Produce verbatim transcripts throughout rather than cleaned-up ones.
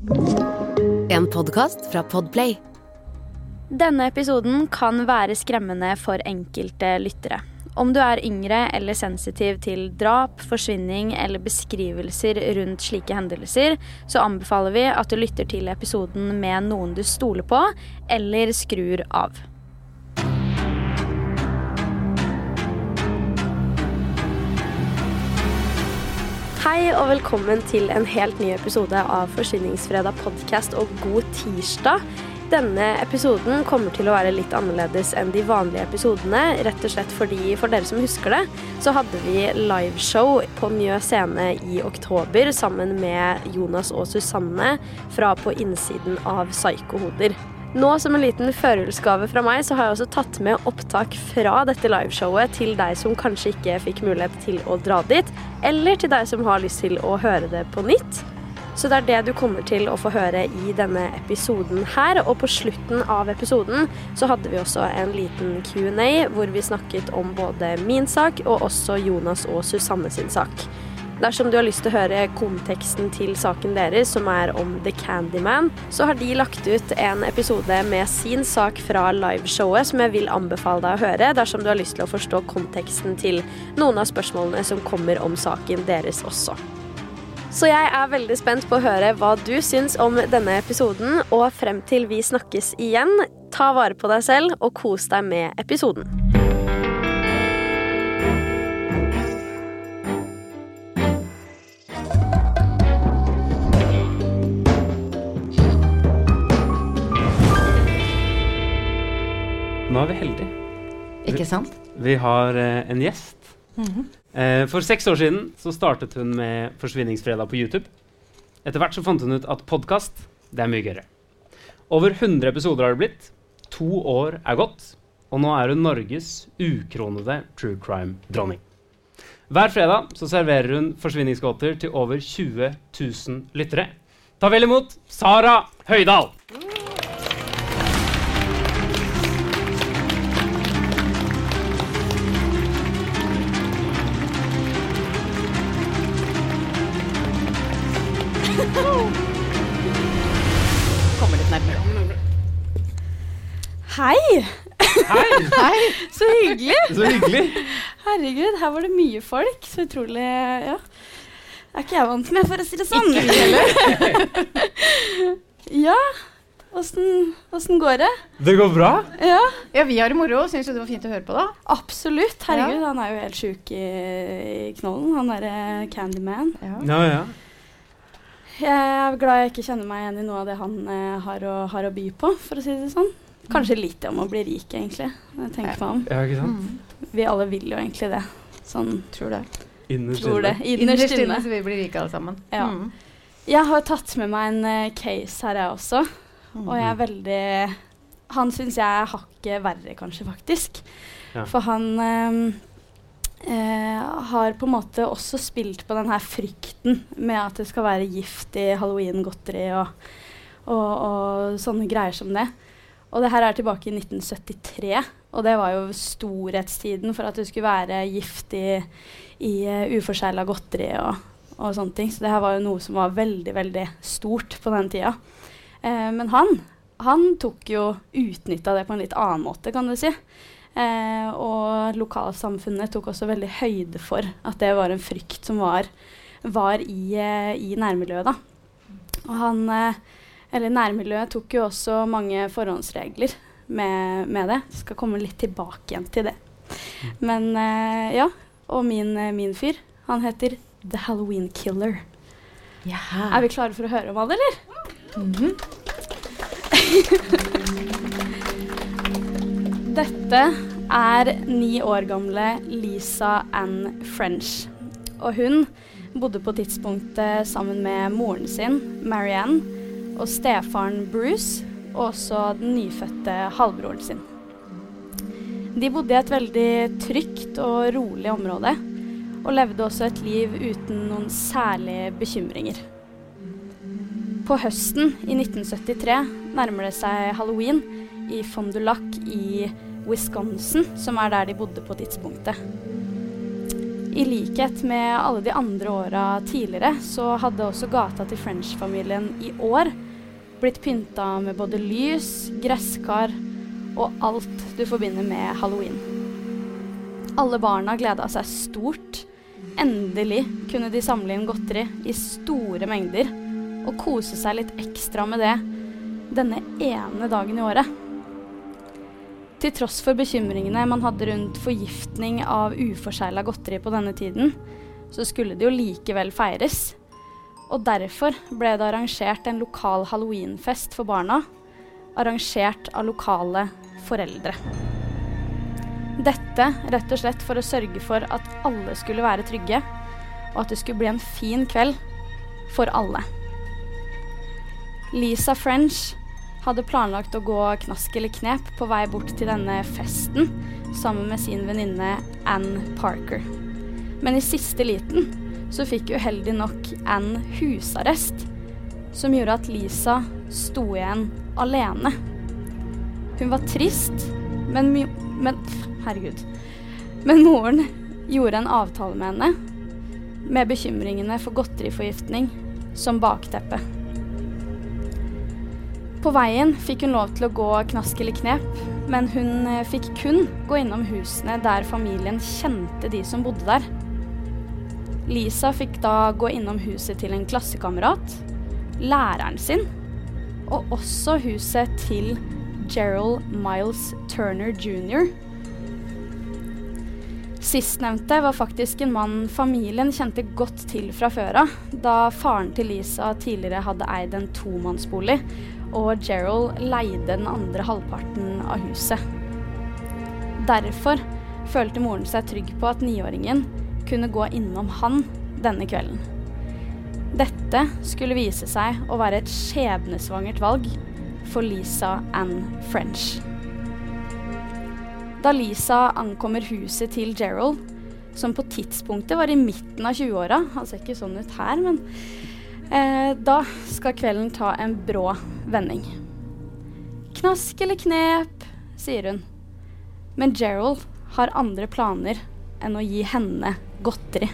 En podcast fra Podplay. Denne episoden kan være skremmende for enkelte lyttere. Om du er yngre eller sensitiv til drap, forsvinning eller beskrivelser rundt slike hendelser, så anbefaler vi at du lytter til episoden med noen du stoler på, eller skrur av. Hei og velkommen til en helt ny episode av Forsvinningsfredag podcast og God tirsdag. Denne episoden kommer til å være litt annerledes enn de vanlige episodene, rett og slett fordi, for dere som husker det, så hadde vi liveshow på Mjø Scene i oktober sammen med Jonas og Susanne fra På innsiden av Psykohoder. Nå som en liten førjulsgave fra meg, så har jeg også tatt med opptak fra dette liveshowet til deg som kanskje ikke fikk mulighet til å dra dit, eller til deg som har lyst til å høre det på nytt. Så det er det du kommer til å få høre i denne episoden her, og på slutten av episoden så hadde vi også en liten Q and A hvor vi snakket om både min sak og også Jonas og Susanne sin sak. Dersom du har lyst til å høre konteksten til saken deres, som er om The Candyman, så har de lagt ut en episode med sin sak fra liveshowet som jeg vil anbefale deg å høre, dersom du har lyst til å forstå konteksten til noen av spørsmålene som kommer om saken deres også. Så jeg er veldig spent på å høre hva du syns om denne episoden, og frem til vi snakkes igjen, ta vare på deg selv og kos deg med episoden. Nå er vi heldige. Ikke sant? Vi har eh, en gjest. Mm-hmm. Eh, for seks år siden så startet hun med Forsvinningsfredag på YouTube. Etter hvert så fant hun ut at podcast, det er mye gøyere. Over hundre episoder har det blitt. To år er gått. Og nå er hun Norges ukronede true crime-dronning. Hver fredag så serverer hun forsvinningsgåter til over tjue tusen lyttere. Ta vel imot Sara Høydal! Kommer litt nærmere. Hei! Hei! Hei! Så hyggelig! Så hyggelig! Herregud, her var det mye folk. Så utrolig, ja. Det er ikke jeg vant med, for å si det sånn. Ikke heller. Ja, hvordan, hvordan går det? Det går bra? Ja, Ja, vi har det moro. Synes du det var fint å høre på da? absolutt. Herregud, han er jo helt syk i, i knollen. Han er eh, Candyman. Ja. Ja, ja. Jeg er glad jeg ikke kjenner meg igjen i noe av det han eh, har, å, har å by på, for å si det sånn. Kanskje litt om å bli rik, egentlig. Jeg tenker meg om. Ja, ikke sant? Mm. Vi alle vil jo egentlig det. Sånn, Tror det. Innerst tror det. inne. Innerst Innerst inne inne. så vi blir rike alle sammen. Ja. Mm. Jeg har tatt med meg en uh, case her jeg også, og jeg er veldig... Han synes jeg er hakket verre, kanskje, faktisk. Ja. For han um, uh, har på en måte også spilt på den her frykten med at det skal være gift i Halloween-godteri og, og, og sånne greier som det. Og det her er tilbake i nitten syttitre, og det var jo storhetstiden for at det skulle være gift i, i uh, uforseglet godteri og, og sånne ting. Så det her var jo noe som var veldig, veldig stort på den tida. Eh, men han, han tok jo utnyttet det på en litt annen måte, kan du si. Eh, og lokalsamfunnet tok også veldig høyde for at det var en frykt som var, var i, uh, i nærmiljøet da. Og han... Uh, Eller nærmiljøet tok jo også mange forhåndsregler med, med det. Jeg skal komme litt tilbake igjen til det. Men uh, ja, og min, uh, min fyr, han heter The Halloween Killer. Ja. Er vi klare for å høre om han, eller? Mhm. Dette er ni år gamle Lisa Ann French. Og hun bodde på tidspunktet sammen med moren sin, Marianne, og stefaren Bruce, og også den nyfødte halvbroren sin. De bodde i et veldig trygt og rolig område, og levde også et liv uten noen særlige bekymringer. På høsten i nitten syttitre nærmer det seg Halloween i Fond du Lac i Wisconsin, som er der de bodde på tidspunktet. I likhet med alle de andre åra tidligere, så hadde også gata til French-familien i år blitt pynta med både lys, gresskar og alt du forbinder med Halloween. Alle barna gledet seg stort. Endelig kunne de samle inn godteri i store mengder og kose seg litt ekstra med det denne ene dagen i året. Til tross for bekymringene man hadde rundt forgiftning av uforseglet godteri på denne tiden, så skulle det jo likevel feires. Og derfor ble det arrangert en lokal Halloweenfest for barna, arrangert av lokale foreldre. Dette rett og slett for å sørge for at alle skulle være trygge, og at det skulle bli en fin kveld for alle. Lisa French hadde planlagt å gå knask eller knep på vei bort til denne festen sammen med sin venninne Anne Parker. Men i siste liten så fikk uheldig nok Anne husarrest, som gjorde at Lisa sto igjen alene. Hun var trist, men, men herregud. Men moren gjorde en avtale med henne, med bekymringene for godteriforgiftning som bakteppe. På veien fikk hun lov til å gå knask eller knep, men hun fikk kun gå innom husene der familien kjente de som bodde der. Lisa fikk da gå innom huset til en klassekamerat, læreren sin, og også huset til Gerald Miles Turner junior Sistnevnte var faktisk en mann familien kjente godt til fra før av, da faren til Lisa tidligere hadde eid en tomannsbolig, og Gerald leide den andre halvparten av huset. Derfor følte moren seg trygg på at niåringen kunne gå innom han denne kvelden. Dette skulle vise seg å være et skjebnesvangert valg for Lisa Anne French. Da Lisa ankommer huset til Gerald, som på tidspunktet var i midten av tjueåra, han ser ikke sånn ut her, men eh, da skal kvelden ta en brå vending. Knask eller knep, sier hun. Men Gerald har andre planer enn å gi henne godteri.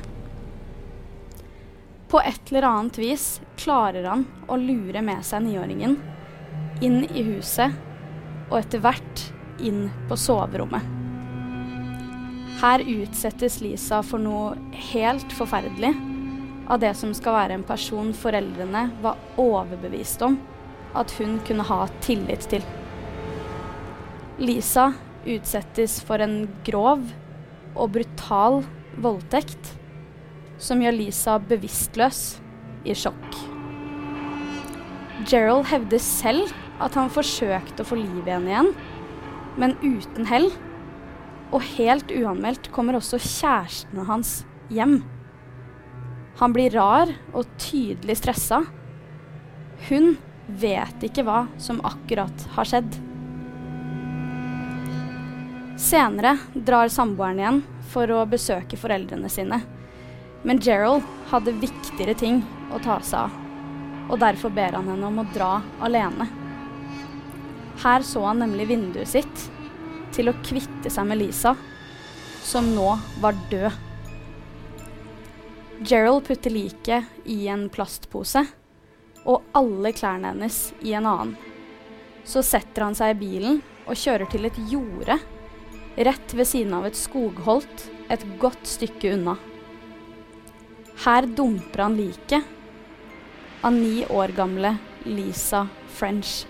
På et eller annet vis klarer han å lure med seg niåringen inn i huset, og etter hvert inn på soverommet. Her utsettes Lisa for noe helt forferdelig av det som skal være en person foreldrene var overbevist om at hun kunne ha tillit til. Lisa utsettes for en grov og brutal voldtekt som gjør Lisa bevisstløs i sjokk. Gerald hevder selv at han forsøkte å få liv igjen igjen, men uten hell, og helt uanmeldt kommer også kjæresten hans hjem. Han blir rar og tydelig stresset. Hun vet ikke hva som akkurat har skjedd. Senere drar samboeren igjen for å besøke foreldrene sine, men Gerald hadde viktigere ting å ta seg av, og derfor ber han henne om å dra alene. Her så han nemlig vinduet sitt til å kvitte seg med Lisa, som nå var død. Gerald putter liket i en plastpose, og alle klærne hennes i en annen. Så setter han seg i bilen og kjører til et jorde, rett ved siden av et skogholt, et godt stykke unna. Her dumper han liket av ni år gamle Lisa French.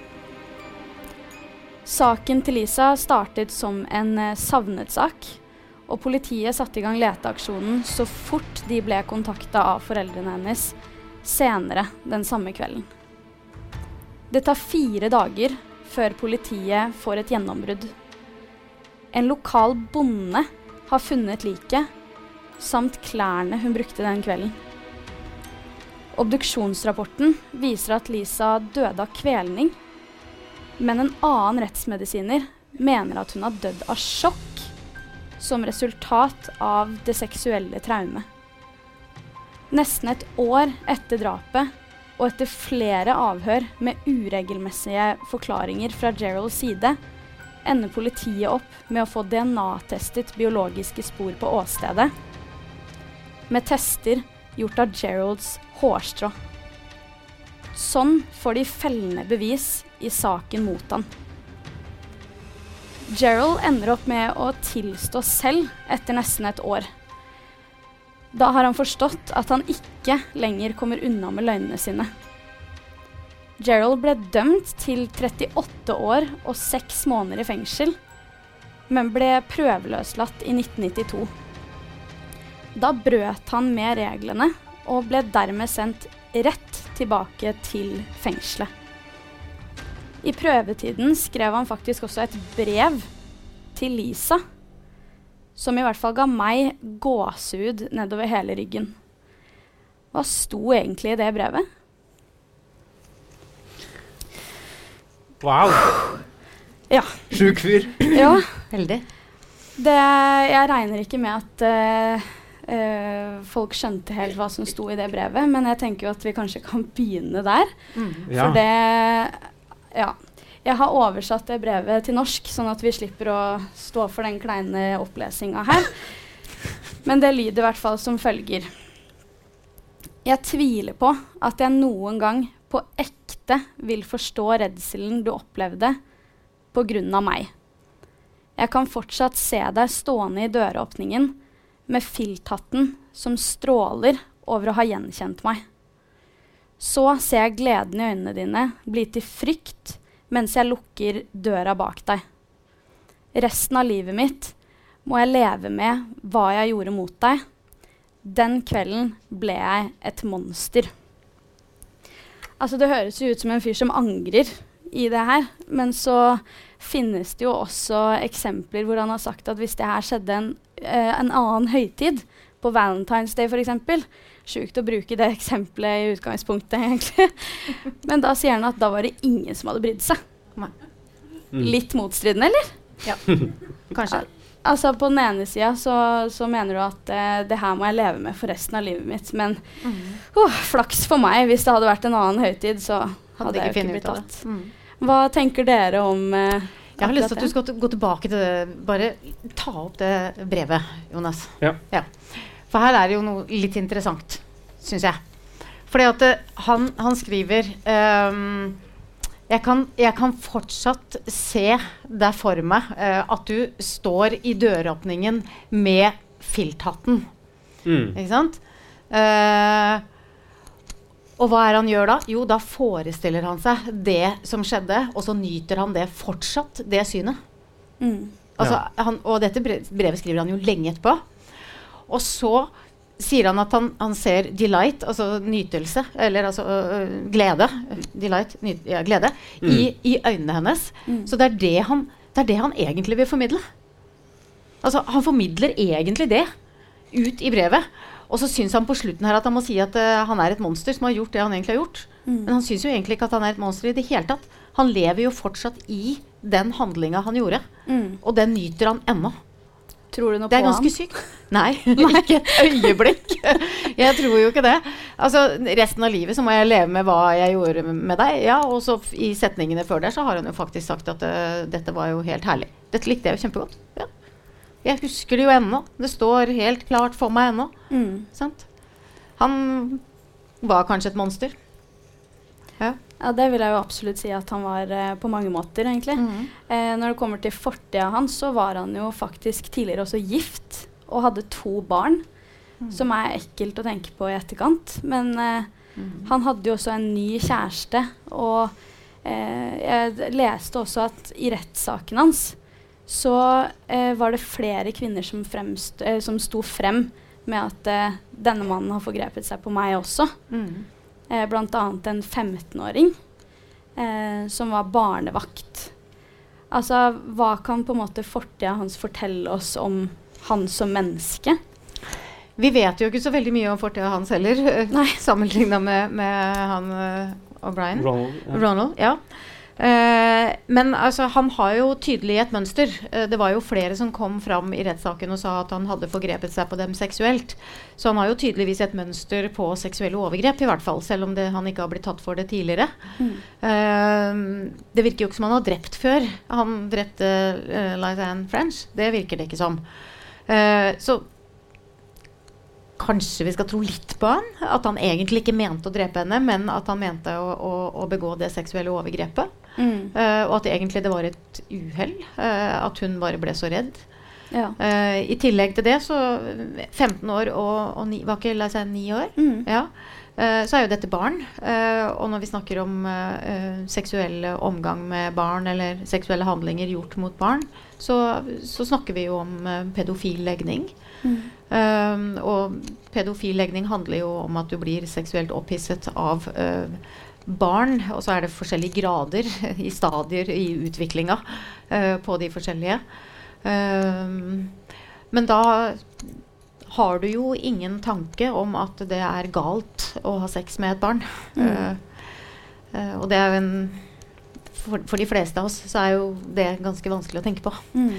Saken til Lisa startet som en eh, savnetsak, og politiet satte i gang leteaksjonen så fort de ble kontaktet av foreldrene hennes senere den samme kvelden. Det tar fire dager før politiet får et gjennombrudd. En lokal bonde har funnet liket, samt klærne hun brukte den kvelden. Obduksjonsrapporten viser at Lisa døde av kvelning, men en annen rettsmedisiner mener at hun har dødd av sjokk som resultat av det seksuelle traumet. Nesten et år etter drapet, og etter flere avhør med uregelmessige forklaringer fra Geralds side, ender politiet opp med å få D N A-testet biologiske spor på åstedet, med tester gjort av Geralds hårstrå. Sånn får de fellende bevis i saken mot han. Gerald ender opp med å tilstå selv etter nesten et år. Da har han forstått at han ikke lenger kommer unna med løgnene sine. Gerald ble dømt til trettiåtte år og seks måneder i fengsel, men ble prøveløslatt i nitten nittito. Da brøt han med reglene og ble dermed sendt rett tilbake til fengselet. I prøvetiden skrev han faktisk også et brev til Lisa, som i hvert fall ga meg gåsehud nedover hele ryggen. Hva sto egentlig i det brevet? Wow! Ja. Sjuk fyr. Ja. Veldig. Det, jeg regner ikke med at uh, uh, folk skjønte helt hva som sto i det brevet, men jeg tenker jo at vi kanskje kan begynne der. Mm. Ja. For det, ja. Jeg har oversatt det brevet til norsk, sånn at vi slipper å stå for den kleine opplesinga her. Men det lyder i hvert fall som følger. Jeg tviler på at jeg noen gang på ekte vil forstå redselen du opplevde på grunn av meg. Jeg kan fortsatt se deg stående i døråpningen med filthatten som stråler over å ha gjenkjent meg. Så ser jeg gleden i øynene dine bli til frykt mens jeg lukker døra bak deg. Resten av livet mitt må jeg leve med hva jeg gjorde mot deg. Den kvelden ble jeg et monster. Altså, det høres jo ut som en fyr som angrer i det her, men så finnes det jo også eksempler hvor han har sagt at hvis det her skjedde en, uh, en annen høytid, på Valentine's Day for eksempel, sjukt å bruke det eksempelet i utgangspunktet egentlig, men da sier han at da var det ingen som hadde brydd seg. Nei. Mm. Litt motstridende, eller? Ja, kanskje. Al altså på den ene siden så, så mener du at uh, det her må jeg leve med for resten av livet mitt, men Mm. uh, flaks for meg, hvis det hadde vært en annen høytid, så hadde, Hadde jeg ikke jo ikke funnet blitt ut av tatt. det. Mm. Hva tenker dere om uh, Jeg har lyst til at du skal gå tilbake til det. Bare ta opp det brevet, Jonas. Ja. Ja. For her er det jo noe litt interessant, synes jeg. Fordi at uh, han, han skriver um, jeg, kan, jeg kan fortsatt se deg for meg uh, at du står i døråpningen med filthatten. Mm. Ikke sant? Uh, og hva er han gjør da? Jo, da forestiller han seg det som skjedde, og så nyter han det fortsatt, det synet. Mm. Altså, Ja. han, og dette bre- brevet skriver han jo lenge etterpå. Og så sier han at han, han ser delight, altså nytelse, eller altså øh, glede, delight, ny, ja, glede, Mm. i, i øynene hennes. Mm. Så det er det, han, det er det han egentlig vil formidle. Altså, han formidler egentlig det ut i brevet. Og så synes han på slutten her at han må si at uh, han er et monster som har gjort det han egentlig har gjort. Mm. Men han synes jo egentlig ikke at han er et monster i det hele tatt. Han lever jo fortsatt i den handlinga han gjorde, Mm. og den nyter han ennå. Tror du noe Det er på ganske han? sykt. Nei, ikke et øyeblikk. Jeg tror jo ikke det. Altså, resten av livet så må jeg leve med hva jeg gjorde med deg. Ja, og så f- i setningene før der så har han jo faktisk sagt at uh, dette var jo helt herlig. Dette likte jeg jo kjempegodt. Ja. Jeg husker det jo ennå. Det står helt klart for meg ennå. Mm. Sant? Han var kanskje et monster. Ja. Ja, det vil jeg jo absolutt si at han var eh, på mange måter, egentlig. Mhm. Eh, når det kommer til fortida hans, så var han jo faktisk tidligere også gift og hadde to barn, Mm. som er ekkelt å tenke på i etterkant. Men eh, Mhm. han hadde jo også en ny kjæreste, og eh, jeg leste også at i rettssaken hans så eh, var det flere kvinner som, fremst, eh, som sto frem med at eh, denne mannen har forgrepet seg på meg også. Mhm. Eh, blant annet en femtenåring eh, som var barnevakt. Altså, hva kan på en måte fortida hans fortelle oss om han som menneske? Vi vet jo ikke så veldig mye om fortida hans heller, Nei. sammenlignet med, med han uh, O'Brien. Ronald, ja. Ronald, ja. Eh, men altså, han har jo tydelig et mønster. Eh, det var jo flere som kom fram i rettssaken og sa at han hadde forgrepet seg på dem seksuelt. Så han har jo tydeligvis et mønster på seksuelle overgrep i hvert fall, selv om det, han ikke har blitt tatt for det tidligere. Mm. Eh, det virker jo ikke som han har drept før. Han drepte uh, Lisanne French. Det virker det ikke som. Eh, så kanskje vi skal tro litt på han, at han egentlig ikke mente å drepe henne, men at han mente å, å, å begå det seksuelle overgrepet. Mm. Uh, og at egentlig det var et uhell, uh, at hun bare ble så redd. Ja. Uh, I tillegg til det, så femten år og, og ni, var ikke, la jeg si, ni år, mm. ja. uh, så er jo dette barn. Uh, og når vi snakker om uh, seksuelle omgang med barn, eller seksuelle handlinger gjort mot barn, så, så snakker vi jo om uh, pedofil legning. Mm. Um, og pedofil legning handler jo om at du blir seksuelt opphisset av uh, barn, og så er det forskjellige grader i stadier i utviklinga uh, på de forskjellige. Um, men da har du jo ingen tanke om at det er galt å ha sex med et barn. Mm. Uh, uh, og det er jo en for, for de fleste av oss så er jo det ganske vanskelig å tenke på. Mm.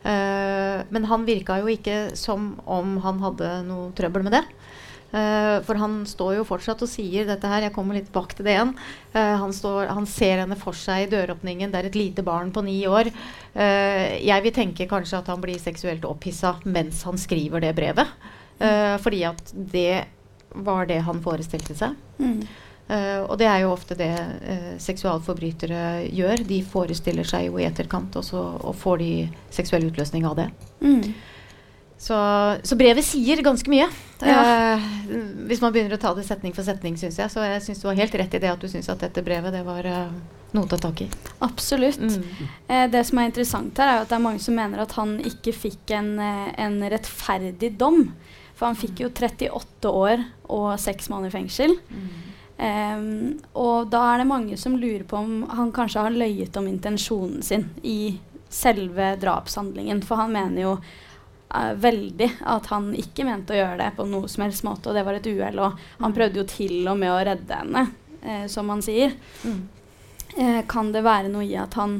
Uh, men han virka jo ikke som om han hadde noe trøbbel med det. Uh, for han står jo fortsatt og sier dette her, jeg kommer litt bak til det igjen. Uh, han, står, han ser henne for seg i døråpningen, det er et lite barn på ni år. Uh, jeg vil tenke kanskje at han blir seksuelt opphisset mens han skriver det brevet. Uh, fordi at det var det han forestilte seg. Mm. Uh, og det er jo ofte det uh, seksualforbrytere gjør. De forestiller seg jo i etterkant, og så og får de seksuell utløsning av det. Mm. Så, så brevet sier ganske mye. Ja. Uh, hvis man begynner å ta det setning for setning, synes jeg. Så jeg synes du har helt rett i det at du synes at dette brevet, det var uh, noe å ta tak i. Absolutt. Mm. Eh, det som er interessant her er jo at det er mange som mener at han ikke fikk en, en rettferdig dom. For han fikk jo trettiåtte år og seks måneder i fengsel. Mm. Um, og da er det mange som lurer på om han kanskje har løyet om intensjonen sin i selve drapshandlingen. For han mener jo Uh, veldig at han ikke mente å gjøre det på noe som helst måte, og det var et uhell, og han prøvde jo til og med å redde henne, uh, som han sier. Mm. Uh, kan det være noe i at han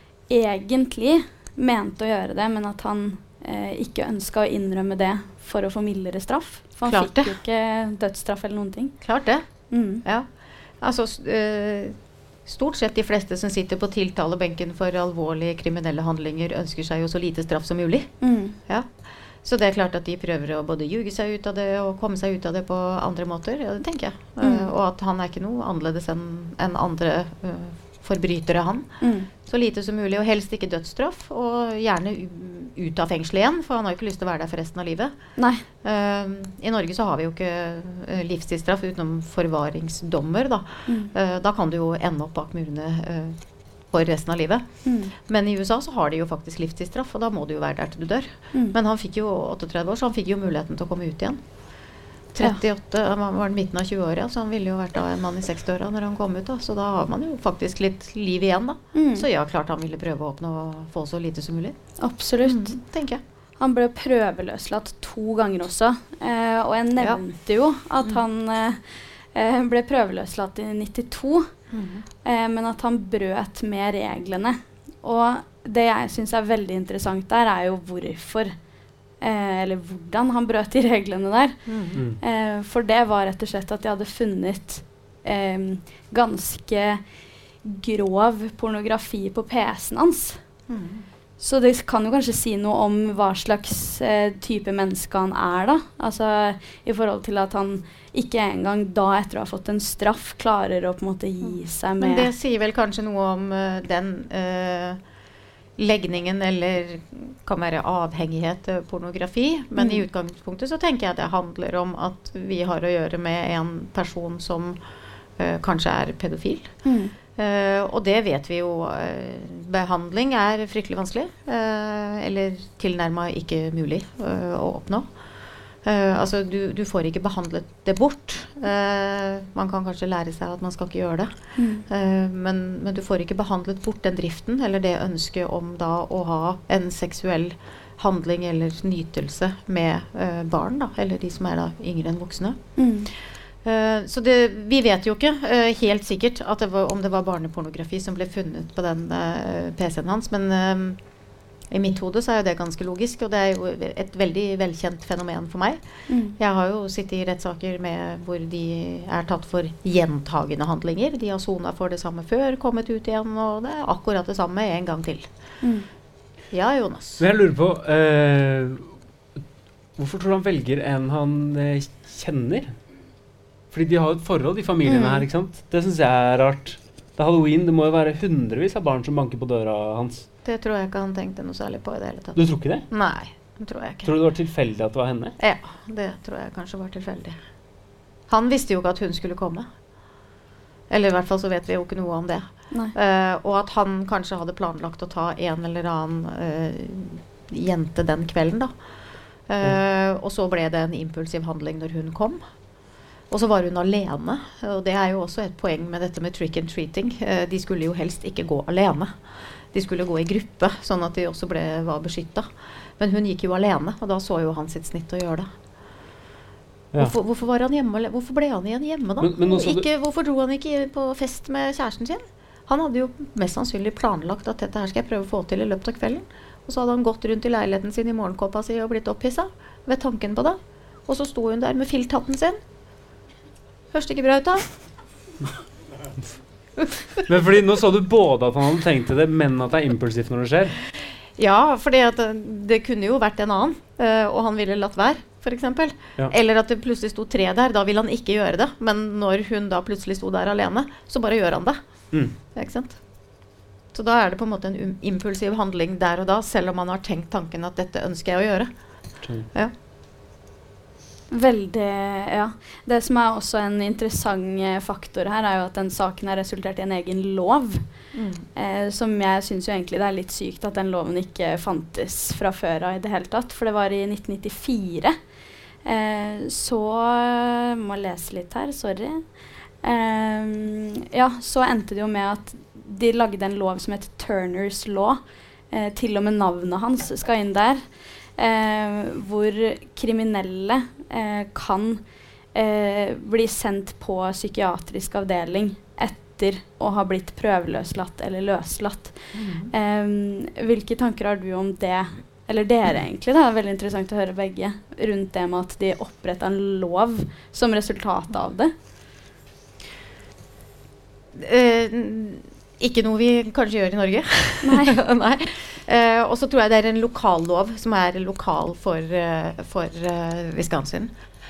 egentlig mente å gjøre det, men at han uh, ikke ønsket å innrømme det for å få mildere straff? For han Klart fikk det. jo ikke dødsstraff eller noen ting. Klart det. Mm. Ja. Altså, uh, stort sett de fleste som sitter på tiltalebenken for alvorlige kriminelle handlinger ønsker seg jo så lite straff som mulig. Mm. Ja. Så det er klart at de prøver å både ljuge seg ut av det og komme seg ut av det på andre måter, ja, det tenker jeg. Mm. Uh, og at han er ikke noe annerledes enn en andre uh, forbrytere han. Mm. Så lite som mulig, og helst ikke dødsstraff, og gjerne ut av fengsel igjen, for han har jo ikke lyst til å være der for resten av livet. Nei. Uh, I Norge så har vi jo ikke uh, livstidsstraff utenom forvaringsdommer, da. Mm. Uh, da kan du jo ende opp bak murene uh, for resten av livet. Mm. Men i U S A så har de jo faktisk livstidsstraff, og da må du jo være der til du dør. Mm. Men han fikk jo otteogtredve år, så han fikk jo muligheten til å komme ut igjen. trettiåtte, ja. Han var midten av tjue-året, så han ville jo vært da en mann i seksti-åra når han kom ut, da. Så da har man jo faktisk litt liv igjen, da. Mm. Så ja, klart han ville prøve å åpne og få så lite som mulig. Absolutt. Mm, tenker jeg. Han ble prøveløslatt to ganger også, eh, og jeg nevnte ja. jo at mm. han eh, ble prøveløslatt i nittito, mm. eh, men at han brøt med reglene. Og det jeg synes er veldig interessant der, er jo hvorfor, eh, eller hvordan han brøt de reglene der. Mm. Eh, for det var rett og slett at de hadde funnet eh, ganske grov pornografi på P C-en hans. Mm. Så det kan jo kanskje si noe om hva slags eh, type menneske han er da. Altså i forhold til at han ikke engang da etter å ha fått en straff klarer å på en måte gi seg med... Men det sier vel kanskje noe om uh, den uh, legningen eller kan være avhengighet av pornografi. Men mm. i utgangspunktet så tenker jeg det handler om at vi har å gjøre med en person som uh, kanskje er pedofil. Mm. Uh, og det vet vi jo, uh, behandling er fryktelig vanskelig, uh, eller tilnærmet ikke mulig uh, å oppnå. Uh, altså du, du får ikke behandlet det bort. Uh, man kan kanskje lære seg at man skal ikke gjøre det. Mm. Uh, men, men du får ikke behandlet bort den driften, eller det ønsket om da å ha en seksuell handling eller nytelse med uh, barn, da, eller de som er da yngre enn voksne. Mm. Uh, så det, vi vet jo ikke uh, helt sikkert at det var, om det var barnepornografi som ble funnet på den uh, P C-en hans, men uh, i mitt hode så er jo det ganske logisk, og det er jo et veldig velkjent fenomen for meg. Mm. Jeg har jo sittet i rettssaker med hvor de er tatt for gjentagende handlinger. De har sonet for det samme før, kommet ut igjen, og det er akkurat det samme en gang til. Mm. Ja, Jonas. Men jeg lurer på... Uh hvorfor tror du han velger en han eh, kjenner? Fordi de har jo et forhold, de familiene Mm. her, ikke sant? Det synes jeg er rart. Det er Halloween, det må jo være hundrevis av barn som banker på døra hans. Det tror jeg ikke han tenkte noe særlig på i det hele tatt. Du tror ikke det? Nei, det tror jeg ikke. Tror du det var tilfeldig at det var henne? Ja, det tror jeg kanskje var tilfeldig. Han visste jo ikke at hun skulle komme. Eller i hvert fall så vet vi jo ikke noe om det. Nei. Eh, og at han kanskje hadde planlagt å ta en eller annen eh, jente den kvelden da. Eh, og så ble det en impulsiv handling når hun kom. Og så var hun alene, og det er jo også et poeng med dette med trick and treating. Eh, de skulle jo helst ikke gå alene. De skulle gå i gruppe, sånn at de også ble, var beskyttet. Men hun gikk jo alene, og da så jo han sitt snitt å gjøre det. Ja. Hvorfor, hvorfor, var han hjemme, eller hvorfor ble han igjen hjemme da? Men- men nå sa du- ikke, hvorfor dro han ikke på fest med kjæresten sin? Han hadde jo mest sannsynlig planlagt at dette her skal jeg prøve å få til i løpet av kvelden. Og så hadde han gått rundt i leiligheten sin i morgenkåpa si og blitt opphisset ved tanken på det. Og så sto hun der med filthatten sin. Hørste ikke bra ut da? Men fordi nå så du både at han hadde tenkt til det, men at det er impulsivt når det skjer. Ja, for det, det kunne jo vært en annen, eh, og han ville latt være, for eksempel. Ja. Eller at det plutselig sto tre der, da ville han ikke gjøre det. Men når hun da plutselig sto der alene, så bare gjør han det. Mm. Ikke sant? Så da er det på en måte en um, impulsiv handling der og da, selv om man har tenkt tanken at dette ønsker jeg å gjøre. Ja. Veldig, ja. Det som er også en interessant eh, faktor her, er jo at den saken har resultert i en egen lov. Mm. Eh, som jeg synes jo egentlig det er litt sykt at den loven ikke fantes fra før av i det hele tatt. For det var i nitten nittifire. Eh, så må jeg lese litt her, sorry. Eh, ja, så endte det jo med at de lagde en lov som heter Turner's Law. Eh, til og med navnet hans skal inn der. Eh, hvor kriminelle eh, kan eh, bli sendt på psykiatrisk avdeling etter å ha blitt prøveløslatt eller løslatt. Mm. Eh, hvilke tanker har du om det? Eller dere egentlig, det er veldig interessant å høre begge, rundt det med at de opprettet en lov som resultat av det. Eh, ikke noe vi kanskje gjør i Norge. Nei. Nei. Eh, og så tror jeg det er en lokallov som er lokal for, uh, for uh, Wisconsin.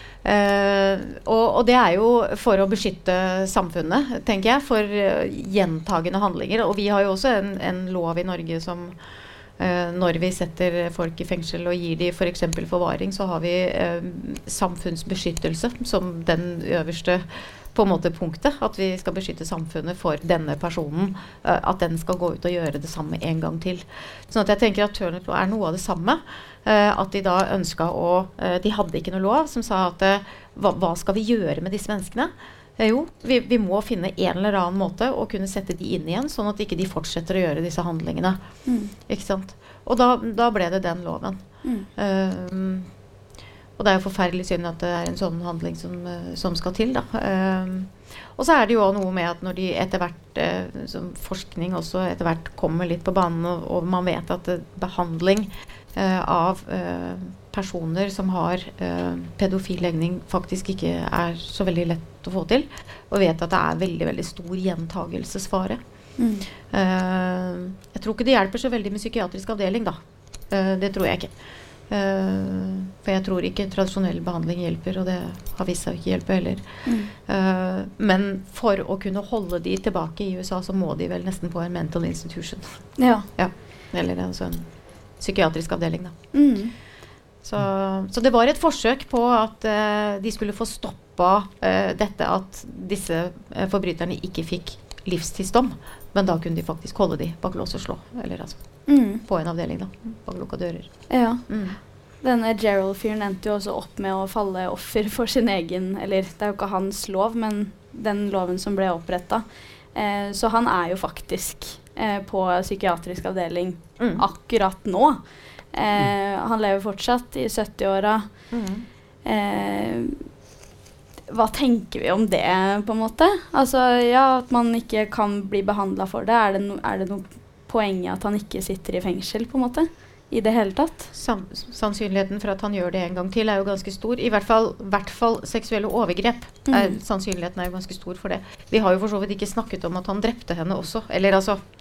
Eh, og, og det er jo for å beskytte samfunnet, tenker jeg, for uh, gjentagende handlinger. Og vi har jo også en, en lov i Norge som uh, når vi setter folk i fengsel og gir de for eksempel forvaring, så har vi uh, samfunnsbeskyttelse som den øverste på en måte punktet, at vi skal beskytte samfunnet for denne personen, uh, at den skal gå ut og gjøre det samme en gang til. Sånn at jeg tenker at Turner's Law er noe av det samme, uh, at de da ønsket å, uh, de hadde ikke noe lov som sa at uh, hva, hva skal vi gjøre med disse menneskene? Uh, jo, vi, vi må finne en eller annen måte å kunne sette de inn igjen, sånn at ikke de fortsetter å gjøre disse handlingene. Mm. Ikke sant? Og da, da ble det den loven. Mm. Uh, Og det er jo forferdelig synd at det er en sånn handling som, uh, som skal til da. Um, og så er det jo også noe med at når de etter hvert, uh, som forskning også etter hvert kommer litt på banen, og, og man vet at uh, behandling uh, av uh, personer som har uh, pedofil legning faktisk ikke er så veldig lett å få til, og vet at det er veldig, veldig stor gjentagelsesfare. Mm. Uh, jeg tror ikke det hjelper så veldig med psykiatrisk avdeling da. Uh, det tror jeg ikke. Uh, for jeg tror ikke tradisjonell behandling hjelper, og det har vist seg ikke hjelpe heller. Mm. Uh, men for å kunne holde de tilbake i U S A, så må de vel nesten på en mental institution. Ja. Ja, eller altså en psykiatrisk avdeling da. Mm. Så, så det var et forsøk på at uh, de skulle få stoppa uh, dette at disse uh, forbryterne ikke fikk livstidsdom, men da kunne de faktisk holde de bak lås og slå, eller altså Mm. på en avdeling da, bak lukka dører. Ja. Mm. Denne Gerald-fyren endte jo også opp med å falle offer for sin egen, eller det er jo ikke hans lov, men den loven som ble opprettet. Eh, så han er jo faktisk eh, på psykiatrisk avdeling Mm. akkurat nå. Eh, han lever fortsatt i sytti-åra. Mm. Eh, hva tenker vi om det, på en måte? Altså, ja, at man ikke kan bli behandlet for det. Er det, no, er det noe poenget at han ikke sitter i fengsel, på en måte, i det hele tatt? Sam sannsynligheten for at han gjør det en gang til er jo ganske stor. I hvert fall, hvert fall seksuelle overgrep. Er, sannsynligheten er jo ganske stor for det. Vi har jo for så vidt ikke snakket om at han drepte henne også. Eller altså,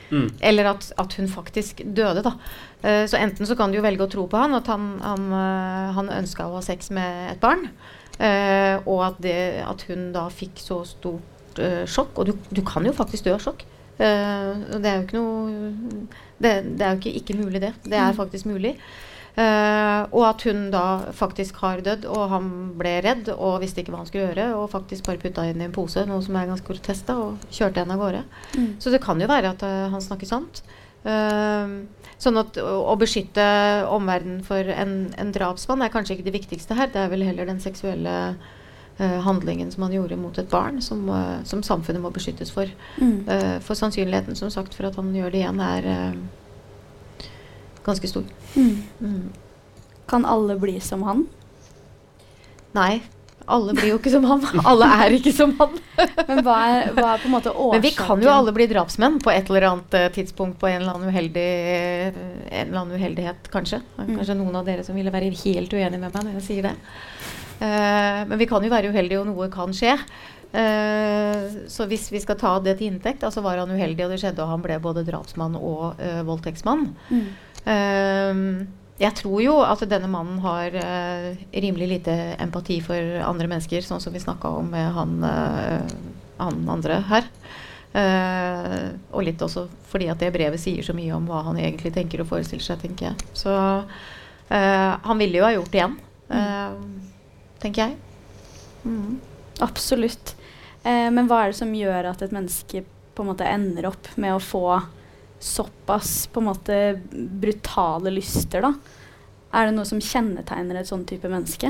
Mm. Eller at, at hun faktisk døde da. Uh, så enten så kan du jo velge å tro på han, at han, han, uh, han ønsket å ha sex med et barn, uh, og at, det, at hun da fikk så stort uh, sjokk, og du, du kan jo faktisk dø av sjokk. Uh, det er jo ikke noe, det, det er jo ikke, ikke mulig det. Det er faktisk mulig. Uh, og at hun da faktisk har dødd, og han ble redd og visste ikke hva han skulle gjøre, og faktisk bare puttet inn i en pose, noe som er ganske grotesk da, og kjørte henne av gårde. Mm. Så det kan jo være at uh, han snakker sant. Uh, sånn at å, å beskytte omverdenen for en, en drapsmann er kanskje ikke det viktigste her. Det er vel heller den seksuelle uh, handlingen som han gjorde mot et barn, som, uh, som samfunnet må beskyttes for. Mm. Uh, for sannsynligheten, som sagt, for at han gjør det igjen er uh, ganske stor. Mm. Mm. Kan alle bli som han? Nei, alle blir jo ikke som han. Alle er ikke som han. Men hva er, hva er på en måte årsaken? Men vi kan jo alle bli drapsmenn på et eller annet uh, tidspunkt, på en eller annen, uheldig, uh, en eller annen uheldighet, kanskje. Mm. Kanskje noen av dere som ville være helt uenige med meg når jeg sier det. Uh, men vi kan jo være uheldige, og noe kan skje. Uh, så hvis vi skal ta det til inntekt, altså var han uheldig, og det skjedde, og han ble både drapsmann og uh, voldtektsmann. Mm. Uh, jeg tror jo at denne mannen har uh, rimelig lite empati for andre mennesker, sånn som vi snakket om med han, uh, han andre her. Uh, og litt også fordi at det brevet sier så mye om hva han egentlig tenker og forestiller seg, tenker jeg. Så uh, han ville jo ha gjort det igjen, uh, tenker jeg. Mm. Absolutt. Uh, men hva er det som gjør at et menneske på en måte ender opp med å få såpass på en måte brutale lyster da? Er det noe som kjennetegner et sånn type menneske?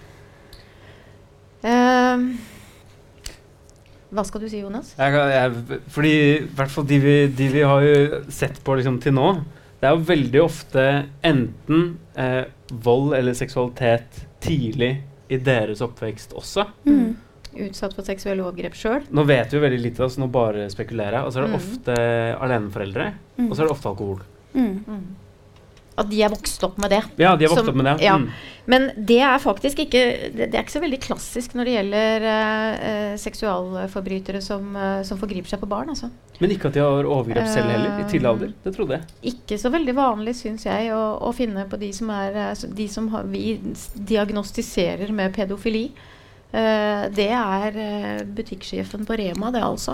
Uh, hva skal du si, Jonas? Jeg, jeg, fordi i hvert fall de vi, de vi har jo sett på liksom, til nå, det er jo veldig ofte enten eh, vold eller seksualitet tidlig i deres oppvekst også. Mm. Utsatt for seksuelle overgrep selv. Nå vet vi jo veldig lite, altså nå bare spekulerer jeg. Og så er det mm. ofte aleneforeldre, mm. og så er det ofte alkohol. Mm. Mm. At de er vokst opp med det. Ja, de er vokst Som, opp med det. Ja. Mm. Men det er faktisk ikke, det, det er ikke så veldig klassisk når det gjelder uh, seksualforbrytere som, uh, som forgriper seg på barn, altså. Men ikke at de har overgrep selv heller, i tidlig alder, det trodde jeg. Ikke så veldig vanlig, synes jeg, å, å finne på de som er, uh, de som har, vi diagnostiserer med pedofili. Uh, det er uh, butikksjefen på Rema, det altså.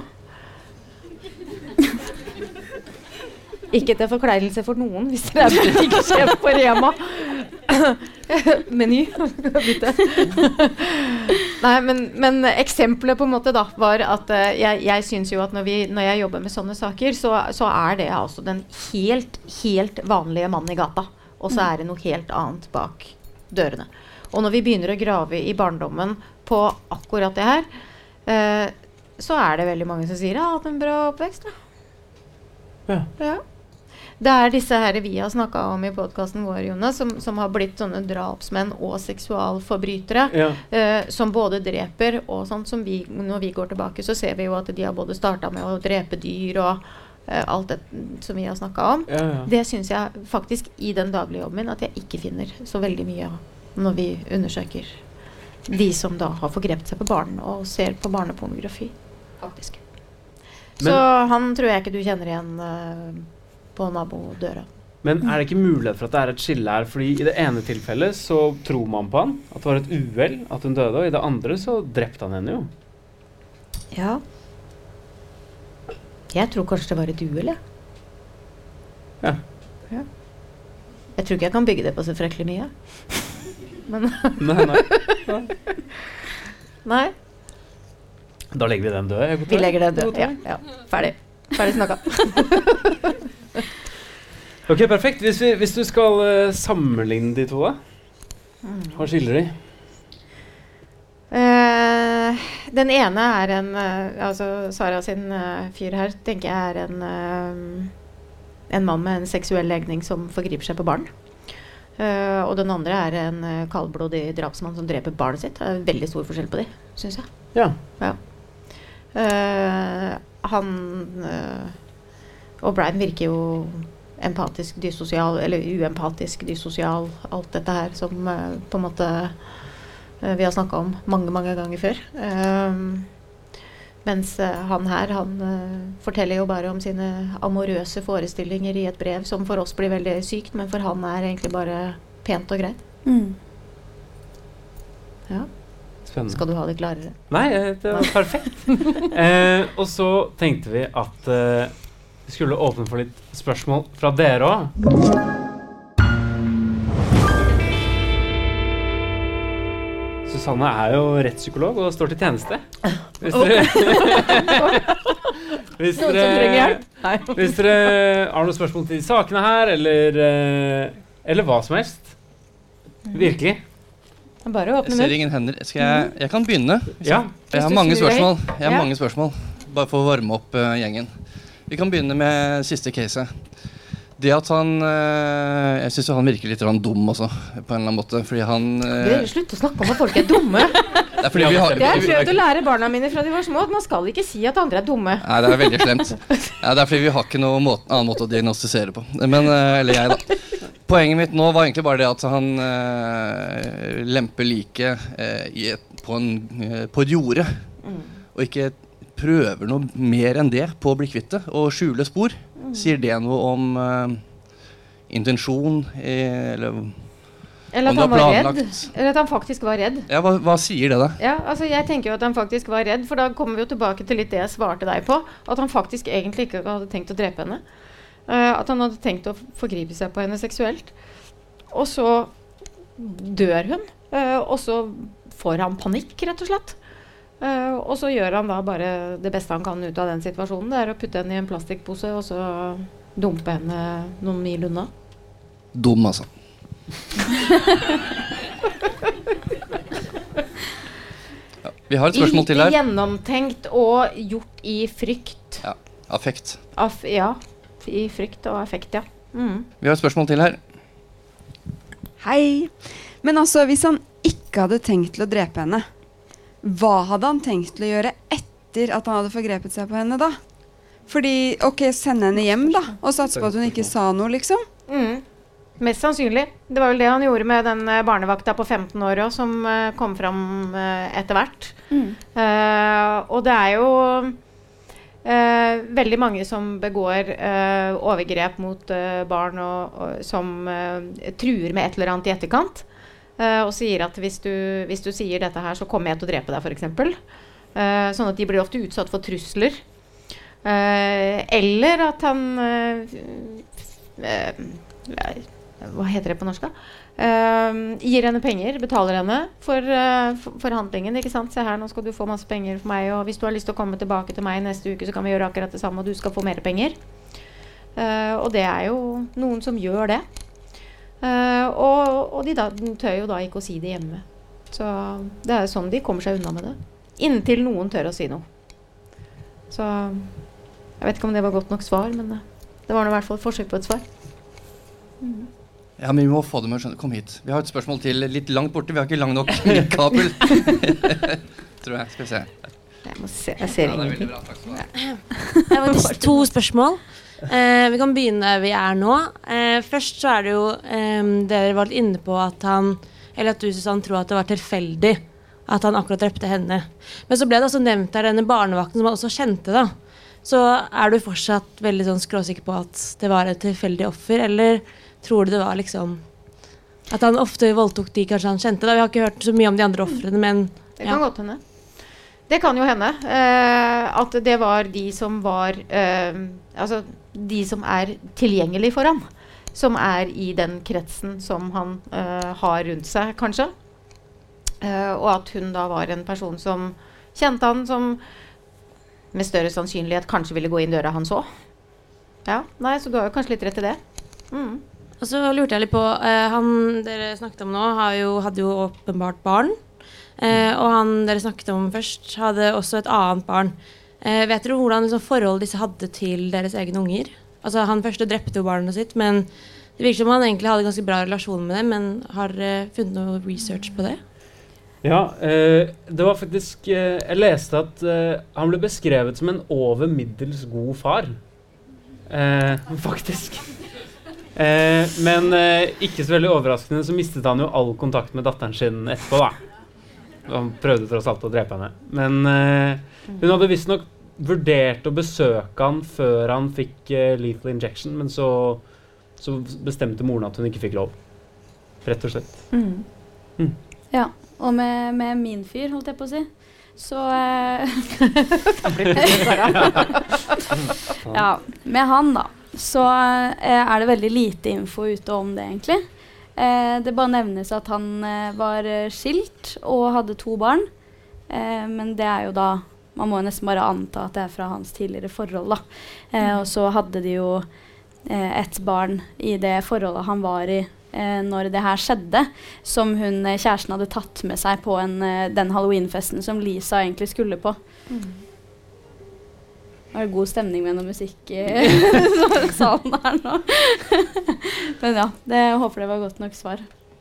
Ikke til forkleinelse for noen, hvis det er butikksjef på Rema. Meny. Nei, men, men eksempelet på en måte da, var at uh, jeg, jeg synes jo at når, vi, når jeg jobber med sånne saker, så, så er det altså den helt, helt vanlige mannen i gata. Og så er det noe helt annet bak dørene. Og når vi begynner å grave i barndommen på akkurat det her, eh, så er det veldig mange som sier, ja, hatt en bra oppvekst da. Ja. Ja. Det er disse her vi har snakket om i podcasten vår, Jonas, som, som har blitt sånne drapsmenn og seksualforbrytere, Ja. eh, som både dreper og sånt, som vi, når vi går tilbake, så ser vi jo at de har både startet med å drepe dyr og eh, alt det som vi har snakket om. Ja, ja. Det synes jeg faktisk i den daglige jobben min at jeg ikke finner så veldig mye av når vi undersøker de som da har forgrept seg på barn og ser på barnepornografi, faktisk. Men, så han tror jeg ikke du kjenner igjen uh, på nabodøra. Men er det ikke mulighet for at det er et skille her? Fordi i det ene tilfellet så tror man på han, at det var et uhell, at hun døde, og i det andre så drepte han henne jo. Ja. Jeg tror kanskje det var et uhell, ja. Ja. Ja. Jeg tror ikke jeg kan bygge det på så frekkelig mye. Men nei, nei. Nei. Da legger vi den død. Jeg vi legger den død, ja, ja. Ferdig. Ferdig snakket. Ok, perfekt. Hvis, vi, hvis du skal uh, sammenligne de to da, hva skiller de? Uh, den ene er en, uh, altså Sara sin uh, fyr her, tenker jeg er en, uh, en mann med en seksuell legning som forgriper seg på barn. Uh, og den andre er en uh, kaldblodig drapsmann som dreper barnet sitt. Det er en veldig stor forskjell på det, synes jeg. Ja. Ja. Uh, han uh, O'Brien virker jo empatisk, dysosial, eller uempatisk, dysosial, alt dette her som uh, på en måte uh, vi har snakket om mange, mange ganger før. Uh, Mens uh, han her, han uh, forteller jo bare om sine amorøse forestillinger i et brev, som for oss blir veldig sykt, men for han er egentlig bare pent og greit. Mm. Ja. Spennende. Skal du ha det klarere? Nei, det var perfekt. eh, og så tenkte vi at eh, vi skulle åpne for litt spørsmål fra dere også. Susanne er jo rettspsykolog og står til tjeneste. Hvis dere, hvis Noen som dere, trenger hjelp? Nei. hvis dere har noen spørsmål til sakene her, eller, eh, eller hva som helst. Virkelig. Bare å åpne Jeg ser munn. ingen hender. Skal jeg, jeg kan begynne. Hvis Ja. jeg, jeg har Hvis du mange snur deg. spørsmål. Jeg har Ja. mange spørsmål. Bare for å varme opp uh, gjengen. Vi kan begynne med siste case. Det at han uh, Jeg synes jo han virker litt rann dum også, på en eller annen måte. Fordi han uh, Dere slutt å snakke om at folk er dumme. Det er fordi vi har Jeg har prøvd å lære barna mine fra de var små at man skal ikke si at andre er dumme. Nei, det er veldig slemt. Ja, det er fordi vi har ikke noen måte, annen måte å diagnostisere på. Men, uh, eller jeg da. Poenget mitt nå var egentlig bare det at han uh, lemper like uh, i et, på, en, uh, på et jorde, Mm. og ikke prøver noe mer enn det på å bli kvitt det, og skjule spor. Mm. Sier det noe om uh, intensjon, eh, eller Eller om at det han var var redd. planlagt? Eller at han faktisk var redd. Ja, hva, hva sier det da? Ja, altså jeg tenker jo at han faktisk var redd, for da kommer vi jo tilbake til litt det jeg svarte deg på. At han faktisk egentlig ikke hadde tenkt å drepe henne. Uh, at han hadde tenkt å forgripe seg på henne seksuelt. Og så dør hun. Uh, og så får han panikk, rett og slett. Uh, og så gjør han da bare det beste han kan ut av den situasjonen. Det er å putte henne i en plastikkpose og så dumpe henne noen mil unna. Dum, altså. Ja, vi har et spørsmål til Lite her. gjennomtenkt og gjort i frykt. Ja, affekt. Aff, ja, i frykt og affekt, ja. Mm. Vi har et spørsmål til her. Hei. Men altså, hvis han ikke hadde tenkt til å drepe henne, hva hadde han tenkt til å gjøre etter at han hadde forgrepet seg på henne da? Fordi, ok, sende henne hjem da, og satse på at hun ikke sa noe, liksom. Mm. Mest sannsynlig. Det var vel det han gjorde med den uh, barnevakta på femten år også, som uh, kom fram uh, etter hvert. Mm. Uh, og det er jo uh, veldig mange som begår uh, overgrep mot uh, barn og, og, som uh, truer med et eller annet i etterkant. Uh, og sier at hvis du, hvis du sier dette her, så kommer jeg til å drepe deg, for eksempel. Uh, sånn at de blir ofte utsatt for trusler. Uh, eller at han uh, uh, hva heter det på norsk da? Uh, gir henne penger, betaler henne for, uh, for, for handlingen, ikke sant? Se her, nå skal du få masse penger for meg, og hvis du har lyst til å komme tilbake til meg neste uke, så kan vi gjøre akkurat det samme, og du skal få mer penger. Uh, og det er jo noen som gjør det. Uh, og, og de da, de tør jo da ikke å si det hjemme. Så det er sånn de kommer seg unna med det. Inntil noen tør å si noe. Så jeg vet ikke om det var godt nok svar, men uh, det var nå i hvert fall et forsøk på et svar. Mm. Ja, men vi må få det med å skjønne. Kom hit. Vi har et spørsmål til litt langt borte. Vi har ikke lang nok kabel. Tror jeg. Skal vi se. Jeg, må se, jeg ser Ja, det er veldig ingenting. bra. Takk skal du ha. Det er faktisk to spørsmål. Eh, vi kan begynne der vi er nå. Eh, først så er det jo eh, dere var litt inne på at han, eller at du Susanne tror at det var tilfeldig at han akkurat drepte henne. Men så ble det også nevnt der denne barnevakten som han også kjente da. Så er du fortsatt veldig sånn skråsikker på at det var et tilfeldig offer, eller tror du det var liksom at han ofte voldtok de kanskje han kjente da? Vi har ikke hørt så mye om de andre offrene, men Det kan godt hende. Det kan jo hende eh, at det var de som var eh, altså de som er tilgjengelig for ham, som er i den kretsen som han eh, har rundt seg, kanskje. Eh, og at hun da var en person som kjente han, som med større sannsynlighet kanskje ville gå inn døra han så. Ja, nei, så du har jo kanskje litt rett i det. Mm. Og så lurte jeg litt på, eh, han dere snakket om nå har jo, hadde jo åpenbart barn. Eh, og han dere snakket om først hadde også et annet barn. Eh, vet dere hvordan liksom, forhold disse hadde til deres egne unger? Altså han første drepte jo barnet sitt, men det virker som han egentlig hadde ganske bra relasjon med dem, men har dere uh, funnet noe research på det? Ja, eh, det var faktisk eh, jeg leste at eh, han ble beskrevet som en over middels god far. Eh, faktisk. Eh, men eh, ikke så veldig overraskende så mistet han jo all kontakt med datteren sin etterpå da. han prøvde tross alt å drepe henne. Men uh, hun hadde visst nok vurdert å besøke han før han fikk uh, lethal injection, men så, så bestemte moren at hun ikke fikk lov. Rett og slett. Mm. Mm. Ja, og med, med min fyr, holdt jeg på å si, så uh, ja, med han da, så uh, er det veldig lite info ute om det egentlig. Uh, det bare nevnes at han uh, var uh, skilt og hadde to barn, uh, men det er jo da, man må nesten bare anta at det er fra hans tidligere forhold da. Uh, og så hadde de jo uh, et barn i det forholdet han var i uh, når det her skjedde, som hun, uh, kjæresten hadde tatt med seg på en, uh, den Halloween-festen som Lisa egentlig skulle på. Mm. Det var god stemning med noe musikk i salen her nå. Men ja, det, jeg håper det var godt nok svar.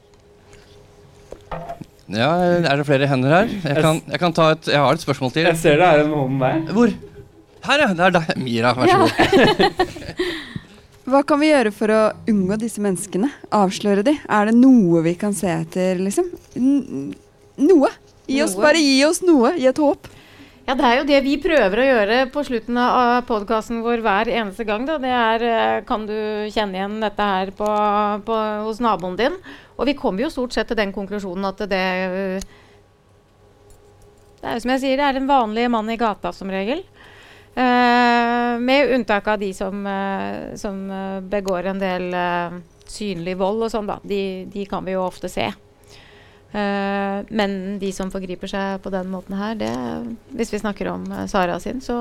Ja, er det flere hender her? Jeg, kan, jeg, kan ta et, jeg har et spørsmål til. Jeg ser det er en hånd der. Hvor? Her ja, det er deg. Mira, vær så god. Hva kan vi gjøre for å unngå disse menneskene? Avsløre de? Er det noe vi kan se etter, liksom? N- noe? Gi oss, Noe. bare gi oss noe, gi et håp. Ja, det er jo det vi prøver å gjøre på slutten av podcasten vår hver eneste gang. Da. Det er, eh, kan du kjenne igjen dette her på, på, hos naboen din? Og vi kommer jo stort sett til den konklusjonen at det, eh, det er jo som jeg sier, det er en vanlig mann i gata som regel. Eh, med unntak av de som, eh, som eh, begår en del eh, synlig vold og sånn da. De, de kan vi jo ofte se. Uh, men de som forgriper seg på den måten her, det, hvis vi snakker om uh, Sara sin, så,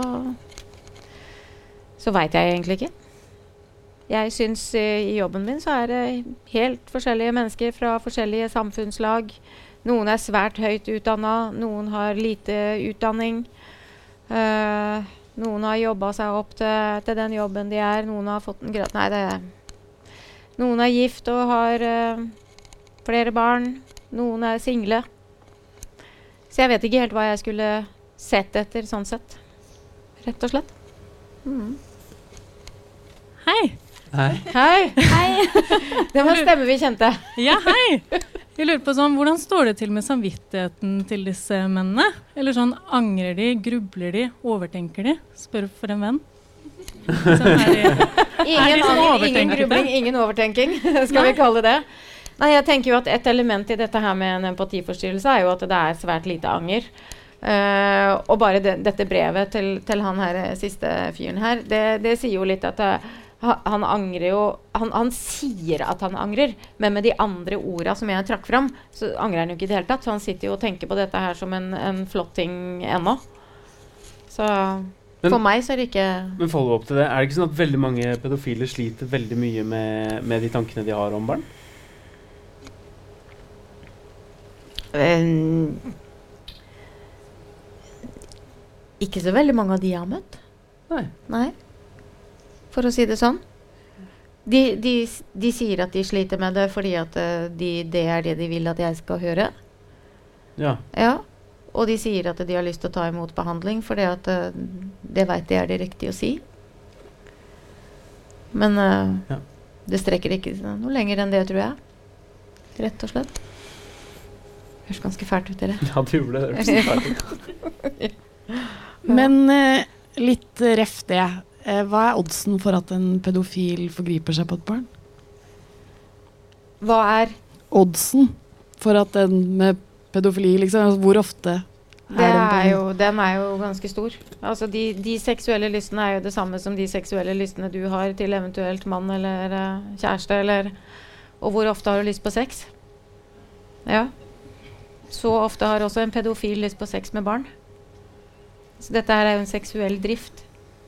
så vet jeg egentlig ikke. Jeg synes uh, i jobben min så er det helt forskjellige mennesker fra forskjellige samfunnslag. Noen er svært høyt utdannet, noen har lite utdanning. Uh, noen har jobbet seg opp til, til den jobben de er, noen har fått en grad. Nei, det er noen er gift og har uh, flere barn. Noen er single. Så jeg vet ikke helt hva jeg skulle sett etter sånn sett. Rett og slett. Mm. Hei. Hei. Hei. Hei. Det var en stemme vi kjente. Ja, hei. Jeg lurer på sånn, hvordan står det til med samvittigheten til disse mennene? Eller sånn, angrer de, grubler de, overtenker de? Spør for en venn. Sånn er de, Ingen, er de sånn aning, ingen grubling, ingen overtenking, skal Nei. vi kalle det. Nei, jeg tenker jo at et element i dette her med en empatiforstyrrelse er jo at det er svært lite anger. Uh, og bare det, dette brevet til, til han her siste fyren her, det, det sier jo litt at uh, han angrer jo, han, han sier at han angrer, men med de andre ordene som jeg trakk fram, så angrer han jo ikke i det hele tatt. Så han sitter jo og tenker på dette her som en, en flott ting ennå. Så men, for meg så er det ikke... Men follow opp til det, er det ikke sånn at veldig mange pedofile sliter veldig mye med, med de tankene de har om barn? Um, ikke så veldig mange av de jeg har møtt. Nei. Nei. For å si det sånn. De, de, de sier at de sliter med det fordi at uh, de, det er det de vil at jeg skal høre. Ja. Ja. Og de sier at de har lyst til å ta imot behandling fordi at uh, det vet de er det riktige å si. Men uh, ja. det strekker ikke noe lenger enn det, tror jeg. Rett og slett. Høres ganske fælt ut, dere. Ja, det gjorde det. Det høres fælt ut. Men eh, litt ref det. Eh, hva er oddsen for at en pedofil forgriper seg på et barn? Hva er? Oddsen for at en med pedofili, liksom, altså, hvor ofte er det den er på? jo, den er jo ganske stor. Altså de, de seksuelle lystene er jo det samme som de seksuelle lystene du har til eventuelt mann eller uh, kjæreste, eller, og hvor ofte har du lyst på sex? Ja. Så ofte har også en pedofil lyst på sex med barn. Så dette her er jo en seksuell drift.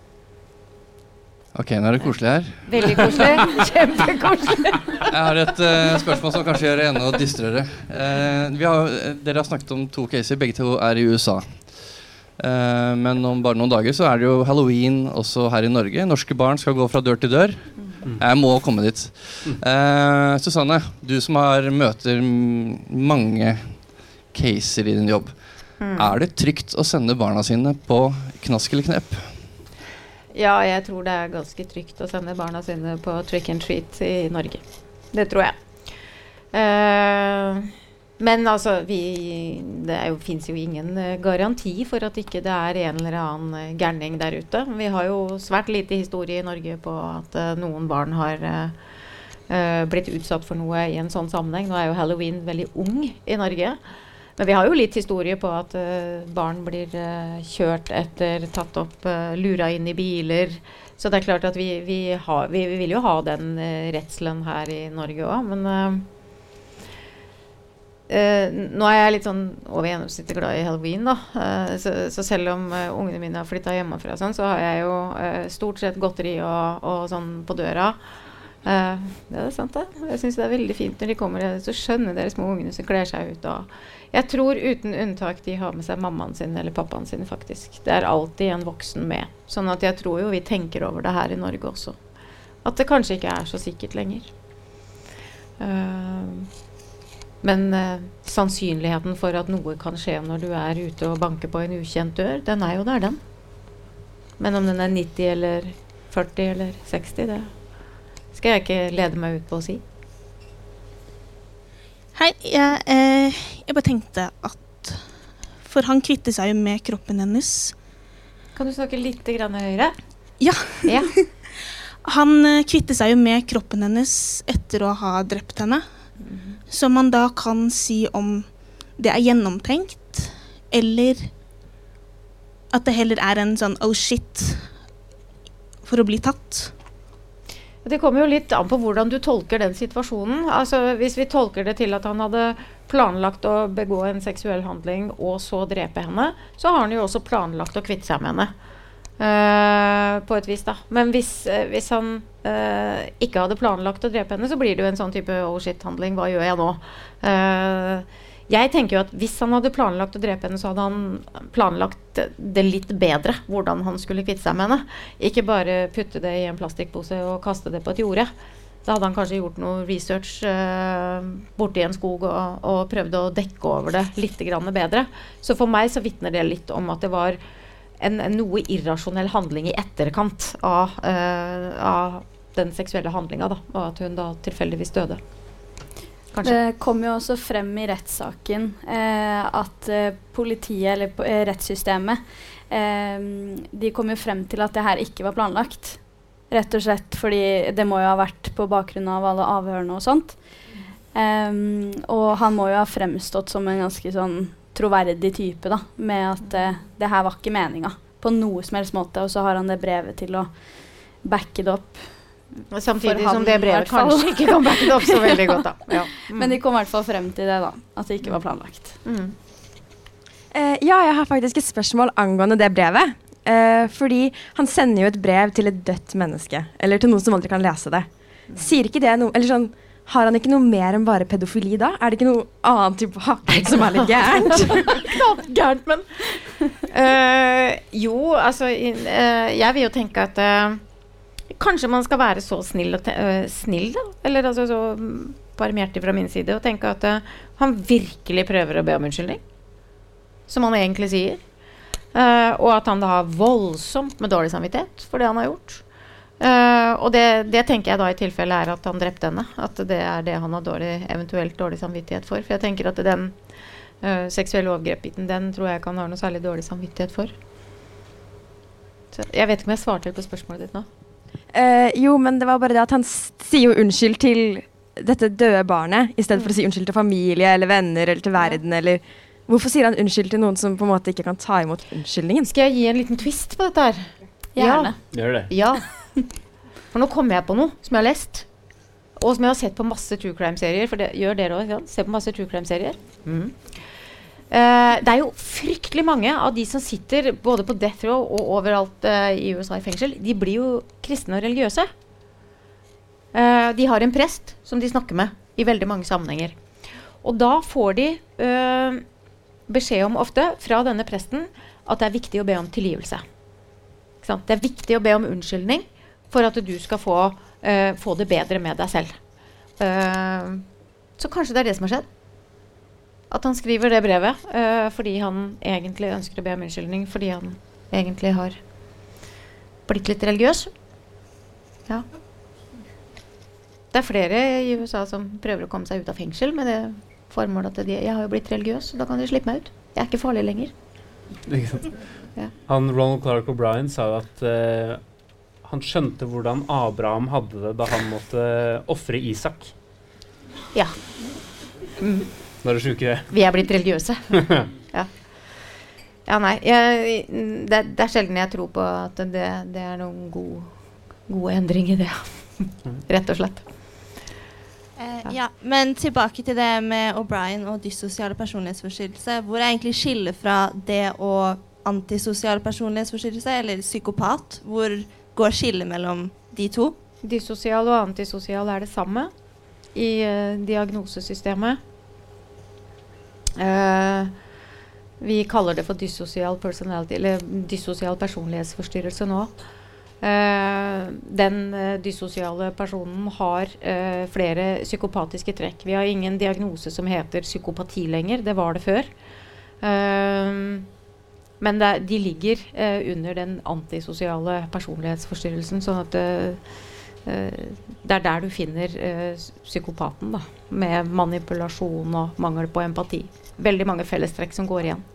Ok, nå er det koselig her. Veldig koselig. Kjempekoselig. Jeg har et uh, spørsmål som kanskje gjør det enda dystrere. Uh, vi har, dere har snakket om to caser, begge to er i U S A. Uh, men om bare noen dager så er det jo Halloween også her i Norge. Norske barn skal gå fra dør til dør. Jeg må komme dit. Uh, Susanne, du som har møter mange caser i din jobb. Mm. Er det trygt å sende barna sine på knask eller knep? Ja, jeg tror det er ganske trygt å sende barna sine på trick and treat i Norge. Det tror jeg. Uh, Men altså, vi, det er jo, finnes jo ingen uh, garanti for at ikke det er en eller annen uh, gærning der ute. Vi har jo svært lite historie i Norge på at uh, noen barn har uh, uh, blitt utsatt for noe i en sånn sammenheng. Nå er jo Halloween veldig ung i Norge. Men vi har jo litt historie på at uh, barn blir uh, kjørt etter, tatt opp, uh, lura inn i biler. Så det er klart at vi, vi, har, vi, vi vil jo ha den uh, redselen her i Norge også, men... Uh, Uh, nå er jeg litt sånn over gjennomsnittet glad i Halloween da, uh, så, så selv om uh, ungene mine har flyttet hjemmefra sånn, så har jeg jo uh, stort sett godteri og, og sånn på døra. Uh, det er sant det. Jeg synes det er veldig fint når de kommer, så skjønner dere små ungene som kler seg ut. Og jeg tror uten unntak de har med seg mammaen sin eller pappaen sin faktisk. Det er alltid en voksen med. Sånn at jeg tror jo vi tenker over det her i Norge også. At det kanskje ikke er så sikkert lenger. Uh, Men uh, sannsynligheten for at noe kan skje når du er ute og banker på en ukjent dør, den er jo der, den. Men om den er nitti eller førti eller seksti, det skal jeg ikke lede meg ut på å si. Hei, jeg, eh, jeg bare tenkte at for han kvitte seg jo med kroppen hennes. Kan du snakke litt grann høyere? Ja. ja. Han eh, kvitte seg jo med kroppen hennes etter å ha drept henne. Mm-hmm. Så man da kan si om det er gjennomtenkt, eller at det heller er en sånn oh shit for å bli tatt. Det kommer jo litt an på hvordan du tolker den situasjonen. Altså hvis vi tolker det til at han hadde planlagt å begå en seksuell handling og så drepe henne, så har han jo også planlagt å kvitte seg med henne. Uh, på et vis da. Men hvis, uh, hvis han uh, ikke hadde planlagt å drepe henne, så blir det jo en sånn type oh shit handling, hva gjør jeg nå? Uh, jeg tenker jo at hvis han hadde planlagt å drepe henne, så hadde han planlagt det litt bedre, hvordan han skulle kvitte seg med henne. Ikke bare putte det i en plastikkpose og kaste det på et jorde. Da hadde han kanskje gjort noe research uh, borte i en skog og, og prøvd å dekke over det litt grann bedre. Så for meg så vitner det litt om at det var En, en noe irrasjonell handling i etterkant av, uh, av den seksuelle handlingen da, og at hun da tilfeldigvis døde. Kanskje. Det kom jo også frem i rettssaken eh, at eh, politiet, eller eh, rettssystemet, eh, de kom jo frem til at det her ikke var planlagt. Rett og slett fordi det må jo ha vært på bakgrunn av alle avhørene og sånt. Um, og han må jo ha fremstått som en ganske sånn troverdig type da, med at uh, det her var ikke meningen på noe som helst måte, og så har han det brevet til å backe det opp. Og samtidig som det brevet kanskje ikke kan backe det opp så veldig godt da. Ja. Mm. Men de kom i hvert fall frem til det da, at det ikke var planlagt. Mm. Uh, ja, jeg har faktisk et spørsmål angående det brevet. Uh, fordi han sender jo et brev til et dødt menneske, eller til noen som aldri kan lese det. Sier ikke det noe, eller sånn, har han ikke noe mer enn bare pedofili da? Er det ikke noe annet type hakking som er litt gærent? Klart gærent, men... Uh, jo, altså, uh, jeg vil jo tenke at uh, kanskje man skal være så snill, og uh, snill da, eller altså så barmhjertig fra min side, og tenke at uh, han virkelig prøver å be om unnskyldning, som han egentlig sier. Uh, og at han da har voldsomt med dårlig samvittighet for det han har gjort. Uh, og det, det tenker jeg da i tilfelle er at han drepte henne, at det er det han har dårlig, eventuelt dårlig samvittighet for, for jeg tenker at den uh, seksuelle overgrep-biten, den tror jeg ikke han har noe særlig dårlig samvittighet for. Så jeg vet ikke om jeg svarte på spørsmålet ditt nå. Uh, jo, men det var bare det at han sier jo unnskyld til dette døde barnet, i stedet mm. for å si unnskyld til familie eller venner eller til verden, ja. Eller hvorfor sier han unnskyld til noen som på en måte ikke kan ta imot unnskyldningen? Skal jeg gi en liten twist på dette her? Gjerne. Ja. Gjør det. Ja. For nå kommer jeg på noe som jeg har lest, og som jeg har sett på masse true crime-serier, for det gjør dere også, ja? Se på masse true crime-serier. Mm. Uh, det er jo fryktelig mange av de som sitter både på death row og overalt uh, i U S A i fengsel, de blir jo kristne og religiøse. Uh, de har en prest som de snakker med i veldig mange sammenhenger. Og da får de uh, beskjed om ofte fra denne presten at det er viktig å be om tilgivelse. Ikke sant? Det er viktig å be om unnskyldning for at du skal få, uh, få det bedre med deg selv. Uh, så kanskje det er det som har skjedd. At han skriver det brevet uh, fordi han egentlig ønsker å be om unnskyldning, fordi han egentlig har blitt litt religiøs. Ja. Det er flere i U S A som prøver å komme seg ut av fengsel med det formål at de, jeg har jo blitt religiøs, så da kan de slippe meg ut. Jeg er ikke farlig lenger. Ikke sant? Ja. Han, Ronald Clark O'Brien sa jo at uh, han skjønte hvordan Abraham hadde det da han måtte offre Isak. Ja. Mm. Da er du syk i det. Vi er blitt religiøse. Ja. Ja, nei. Jeg, det, det er sjelden jeg tror på at det, det er noen god, god endring i det. Rett og slett. Eh, ja, men tilbake til det med O'Brien og dyssosiale personlighetsforstyrrelse. Hvor er egentlig skillet fra det og antisosial personlighetsforstyrrelse, eller psykopat? Hvor går skillet mellom de to? Dyssosial og antisosial er det samme i uh, diagnosesystemet. Uh, vi kaller det for dyssosial personality, eller dyssosial personlighetsforstyrrelse nå. Uh, den uh, dyssosiale personen har uh, flere psykopatiske trekk. Vi har ingen diagnose som heter psykopati lenger, det var det før. Uh, men det, de ligger uh, under den antisosiale personlighetsforstyrrelsen, sånn at uh, uh, det er der du finner uh, psykopaten da, med manipulasjon og mangel på empati. Veldig mange fellestrekk som går igjen.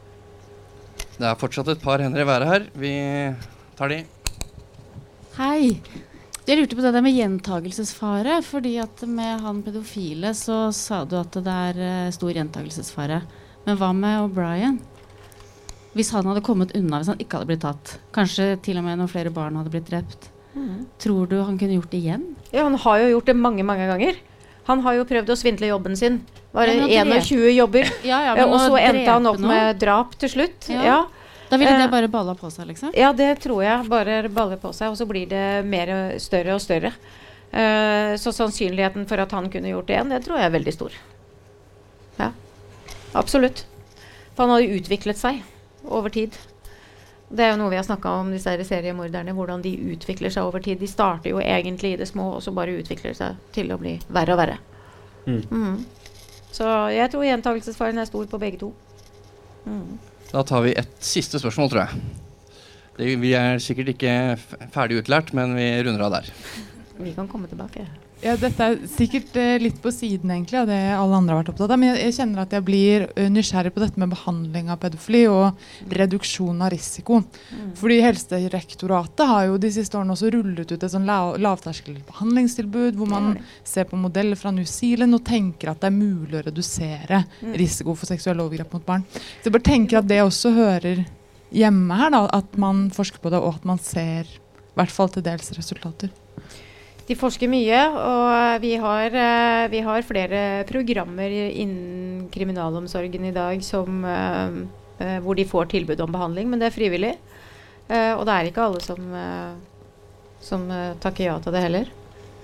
Det er fortsatt et par hender i været her. Vi tar de. Hei. Jeg lurte på det der med gjentagelsesfare, fordi at med han pedofile så sa du at det er uh, stor gjentagelsesfare. Men hva med O'Brien? Hvis han hadde kommet unna, hvis han ikke hadde blitt tatt, kanskje til og med noen flere barn hadde blitt drept, mm. tror du han kunne gjort det igjen? Ja, han har jo gjort det mange, mange ganger. Han har jo prøvd å svindle jobben sin. Var det ja, tjueen jobber, ja, ja, og så endte han opp med drap til slutt. Ja. Ja. Da ville det bare balla på seg, liksom? Ja, det tror jeg. Bare baller på seg, og så blir det mer større og større. Uh, så sannsynligheten for at han kunne gjort det igjen, det tror jeg er veldig stor. Ja, absolutt. For han har jo utviklet seg over tid. Det er jo noe vi har snakket om, disse seriemorderne, hvordan de utvikler seg over tid. De starter jo egentlig i det små, og så bare utvikler seg til å bli verre og verre. Mm. Mm. Så jeg tror gjentagelsesfaren er stor på begge to. Mm. Da tar vi et siste spørsmål, tror jeg. Det, vi er sikkert ikke ferdig utlært, men vi runder av der. Vi kan komme tilbake. Ja, dette er sikkert uh, litt på siden egentlig av det alle andre har vært opptatt av, men jeg, jeg kjenner at jeg blir uh, nysgjerrig på dette med behandling av pedofili og reduksjon av risiko. Mm. Fordi Helsedirektoratet har jo de siste årene også rullet ut et sånn lav, lavterskel behandlingstilbud, hvor man mm. ser på modeller fra New Zealand og tenker at det er mulig å redusere mm. risiko for seksuelle overgrep mot barn. Så jeg bare tenker at det også hører hjemme her, da, at man forsker på det, og at man ser i hvert fall til dels resultater. De forsker mye, og vi har, uh, vi har flere programmer innen kriminalomsorgen i dag som, uh, uh, hvor de får tilbud om behandling, men det er frivillig. Uh, og det er ikke alle som, uh, som uh, takker ja til det heller.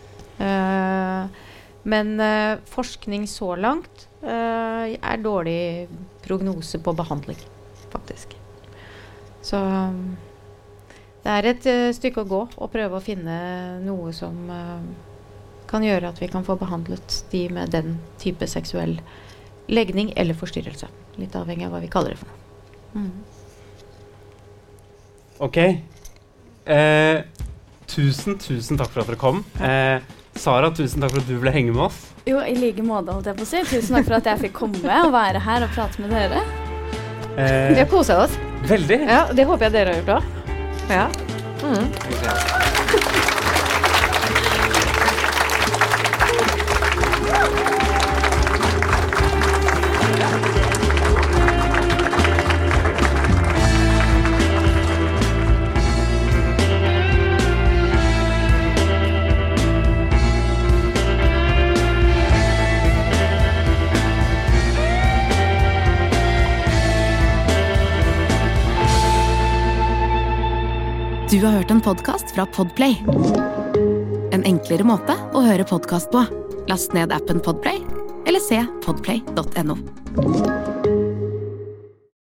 Uh, men uh, forskning så langt uh, er dårlig prognose på behandling, faktisk. Så... Um, Det er et uh, stykke å gå og prøve å finne noe som uh, kan gjøre at vi kan få behandlet de med den type seksuell legning eller forstyrrelse. Litt avhengig av hva vi kaller det for noe. Mm. Ok. Eh, tusen, tusen takk for at dere kom. Eh, Sara, tusen takk for at du ble henge med oss. Jo, i like måte holdt jeg på å si. Tusen takk for at jeg fikk komme og være her og prate med dere. Eh, vi har koset oss. Veldig. Ja, det håper jeg dere har gjort også. Ja. Mm. Du har hørt en podcast fra Podplay. En enklere måte å høre podcast på. Last ned appen Podplay, eller se podplay punktum no.